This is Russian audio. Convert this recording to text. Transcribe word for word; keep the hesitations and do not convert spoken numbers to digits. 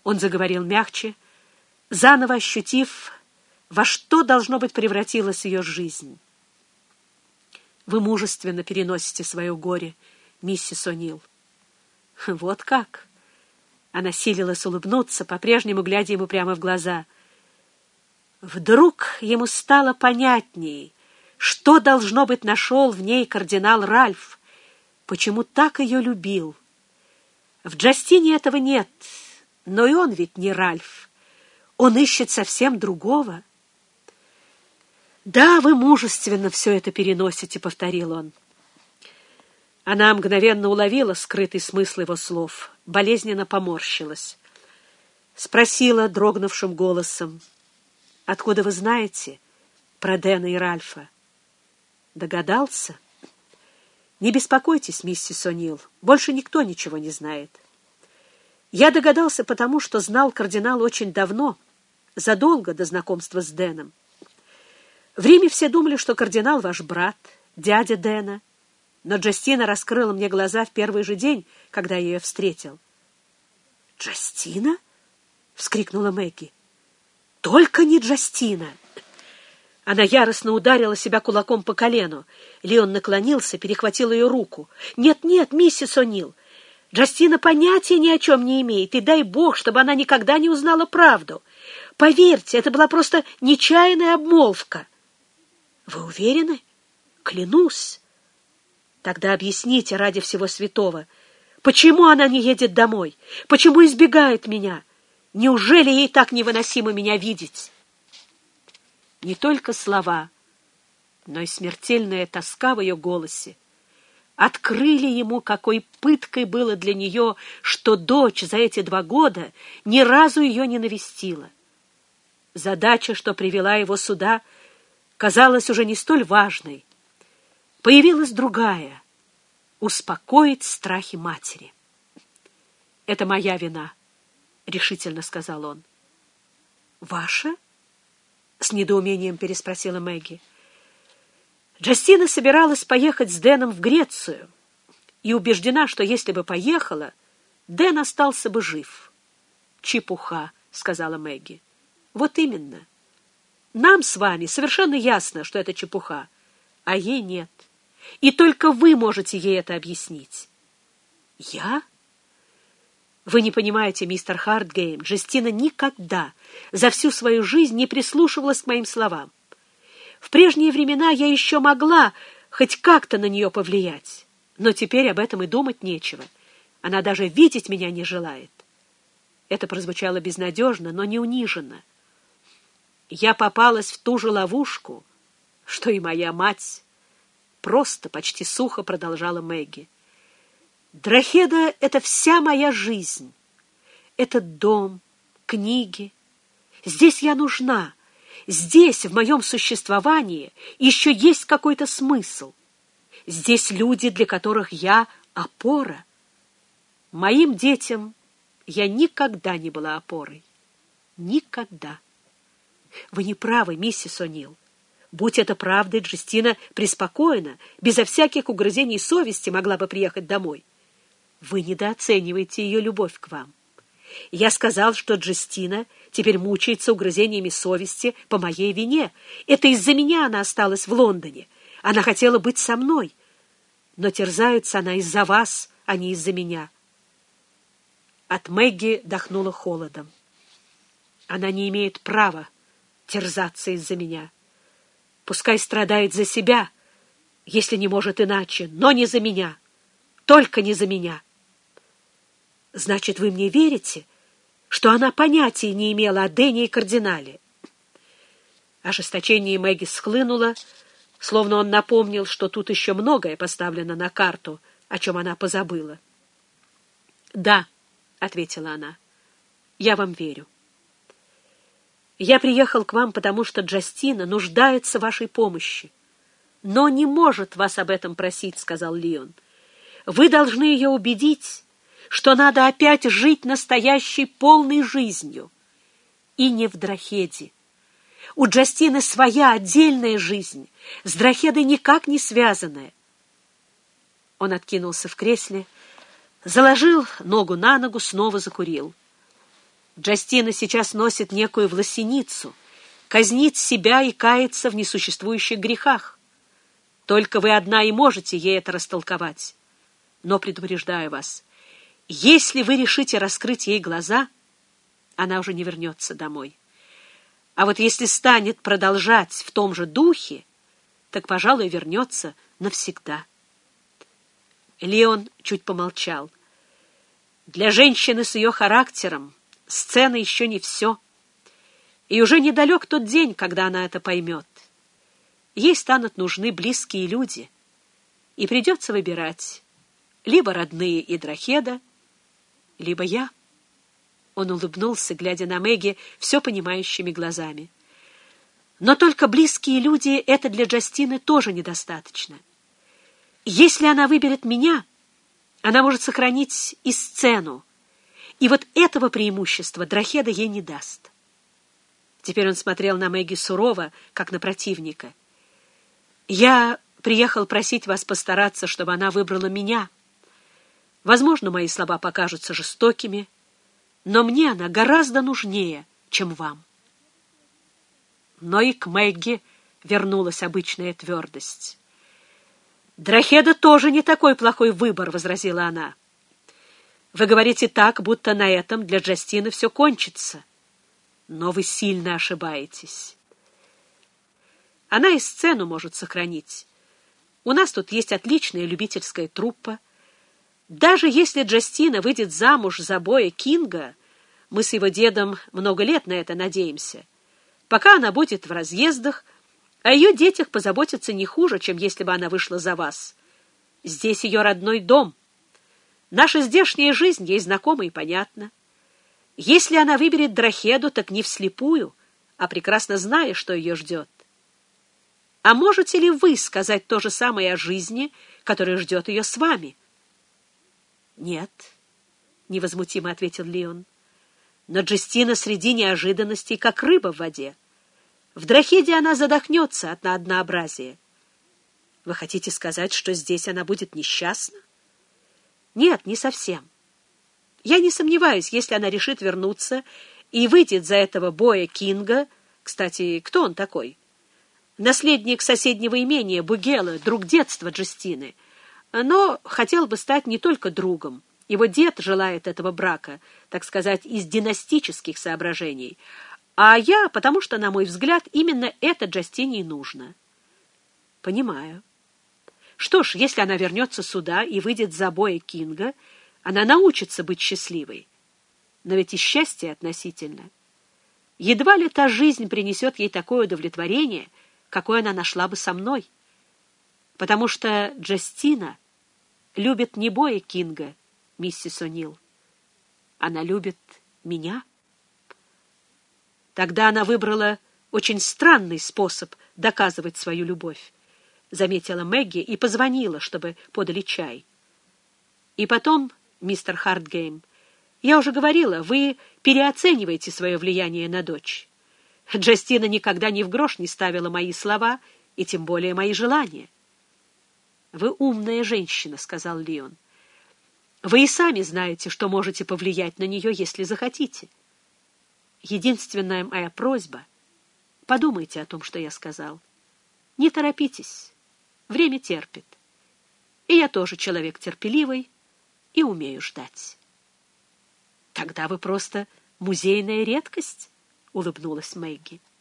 Он заговорил мягче, заново ощутив, во что, должно быть, превратилась ее жизнь. «Вы мужественно переносите свое горе, миссис О'Нил». «Вот как?» Она силилась улыбнуться, по-прежнему глядя ему прямо в глаза. Вдруг ему стало понятней, что, должно быть, нашел в ней кардинал Ральф, почему так ее любил. В Джастине этого нет, но и он ведь не Ральф. Он ищет совсем другого. «Да, вы мужественно все это переносите», — повторил он. Она мгновенно уловила скрытый смысл его слов, болезненно поморщилась. Спросила дрогнувшим голосом: «Откуда вы знаете про Дэна и Ральфа?» «Догадался?» «Не беспокойтесь, миссис О'Нил, больше никто ничего не знает. Я догадался потому, что знал кардинала очень давно, задолго до знакомства с Дэном. В Риме все думали, что кардинал ваш брат, дядя Дэна, но Джастина раскрыла мне глаза в первый же день, когда я ее встретил». «Джастина?» — вскрикнула Мэгги. «Только не Джастина!» Она яростно ударила себя кулаком по колену. Леон наклонился, перехватил ее руку. «Нет, нет, миссис О'Нил, Джастина понятия ни о чем не имеет, и дай бог, чтобы она никогда не узнала правду. Поверьте, это была просто нечаянная обмолвка». «Вы уверены?» «Клянусь». «Тогда объясните ради всего святого, почему она не едет домой? Почему избегает меня? Неужели ей так невыносимо меня видеть?» Не только слова, но и смертельная тоска в ее голосе открыли ему, какой пыткой было для нее, что дочь за эти два года ни разу ее не навестила. Задача, что привела его сюда, казалась уже не столь важной. Появилась другая — успокоить страхи матери. «Это моя вина», — решительно сказал он. «Ваша?» — с недоумением переспросила Мэгги. Джастина собиралась поехать с Дэном в Грецию и убеждена, что если бы поехала, Дэн остался бы жив. «Чепуха», — сказала Мэгги. «Вот именно. Нам с вами совершенно ясно, что это чепуха, а ей нет. И только вы можете ей это объяснить». «Я?» «Вы не понимаете, мистер Хартгейм, Джастина никогда за всю свою жизнь не прислушивалась к моим словам. В прежние времена я еще могла хоть как-то на нее повлиять, но теперь об этом и думать нечего. Она даже видеть меня не желает». Это прозвучало безнадежно, но не униженно. «Я попалась в ту же ловушку, что и моя мать», — просто, почти сухо продолжала Мэгги. «Дрохеда — это вся моя жизнь. Этот дом, книги. Здесь я нужна. Здесь, в моем существовании, еще есть какой-то смысл. Здесь люди, для которых я опора. Моим детям я никогда не была опорой. Никогда». «Вы не правы, миссис О'Нил. Будь это правдой, Джастина преспокойно, безо всяких угрызений совести могла бы приехать домой. Вы недооцениваете ее любовь к вам. Я сказал, что Джастина теперь мучается угрызениями совести по моей вине. Это из-за меня она осталась в Лондоне. Она хотела быть со мной. Но терзается она из-за вас, а не из-за меня». От Мэгги дохнуло холодом. «Она не имеет права терзаться из-за меня. Пускай страдает за себя, если не может иначе, но не за меня. Только не за меня». «Значит, вы мне верите, что она понятия не имела о Дэне и кардинале?» Ожесточение Мэгги схлынуло, словно он напомнил, что тут еще многое поставлено на карту, о чем она позабыла. «Да», — ответила она, — «я вам верю. Я приехал к вам, потому что Джастина нуждается в вашей помощи, но не может вас об этом просить», — сказал Леон. «Вы должны ее убедить, что надо опять жить настоящей полной жизнью. И не в Дрохеде. У Джастины своя отдельная жизнь, с Дрохедой никак не связанная». Он откинулся в кресле, заложил ногу на ногу, снова закурил. Джастина сейчас носит некую власеницу, казнит себя и кается в несуществующих грехах. Только вы одна и можете ей это растолковать. Но предупреждаю вас, если вы решите раскрыть ей глаза, она уже не вернется домой. А вот если станет продолжать в том же духе, так, пожалуй, вернется навсегда. Леон чуть помолчал. Для женщины с ее характером сцена еще не все. И уже недалек тот день, когда она это поймет. Ей станут нужны близкие люди. И придется выбирать либо родные Идрахеда, либо я. Он улыбнулся, глядя на Мэгги все понимающими глазами. Но только близкие люди — это для Джастины тоже недостаточно. Если она выберет меня, она может сохранить и сцену, и вот этого преимущества Драхеда ей не даст. Теперь он смотрел на Мэгги сурово, как на противника. «Я приехал просить вас постараться, чтобы она выбрала меня. Возможно, мои слова покажутся жестокими, но мне она гораздо нужнее, чем вам». Но и к Мэгги вернулась обычная твердость. «Драхеда тоже не такой плохой выбор», — возразила она. «Вы говорите так, будто на этом для Джастины все кончится. Но вы сильно ошибаетесь. Она и сцену может сохранить. У нас тут есть отличная любительская труппа. Даже если Джастина выйдет замуж за Боя Кинга, мы с его дедом много лет на это надеемся, пока она будет в разъездах, о ее детях позаботятся не хуже, чем если бы она вышла за вас. Здесь ее родной дом. Наша здешняя жизнь ей знакома и понятна. Если она выберет Драхеду, так не вслепую, а прекрасно зная, что ее ждет. А можете ли вы сказать то же самое о жизни, которая ждет ее с вами?» «Нет», — невозмутимо ответил Леон. «Но Джастина среди неожиданностей, как рыба в воде. В Драхеде она задохнется от однообразия. Вы хотите сказать, что здесь она будет несчастна?» «Нет, не совсем. Я не сомневаюсь, если она решит вернуться и выйдет за этого Боя Кинга. Кстати, кто он такой? Наследник соседнего имения Бугела, друг детства Джастины. Но хотел бы стать не только другом. Его дед желает этого брака, так сказать, из династических соображений. А я, потому что, на мой взгляд, именно это Джастине и нужно». «Понимаю. Что ж, если она вернется сюда и выйдет за Боя Кинга, она научится быть счастливой. Но ведь и счастье относительно. Едва ли та жизнь принесет ей такое удовлетворение, какое она нашла бы со мной. Потому что Джастина любит не Боя Кинга, миссис О'Нил. Она любит меня». «Тогда она выбрала очень странный способ доказывать свою любовь», — заметила Мэгги и позвонила, чтобы подали чай. «И потом, мистер Хартгейм, я уже говорила, вы переоцениваете свое влияние на дочь. Джастина никогда ни в грош не ставила мои слова и тем более мои желания». «Вы умная женщина», — сказал Леон. «Вы и сами знаете, что можете повлиять на нее, если захотите. Единственная моя просьба — подумайте о том, что я сказал. Не торопитесь, время терпит. И я тоже человек терпеливый и умею ждать». «Тогда вы просто музейная редкость», — улыбнулась Мэгги.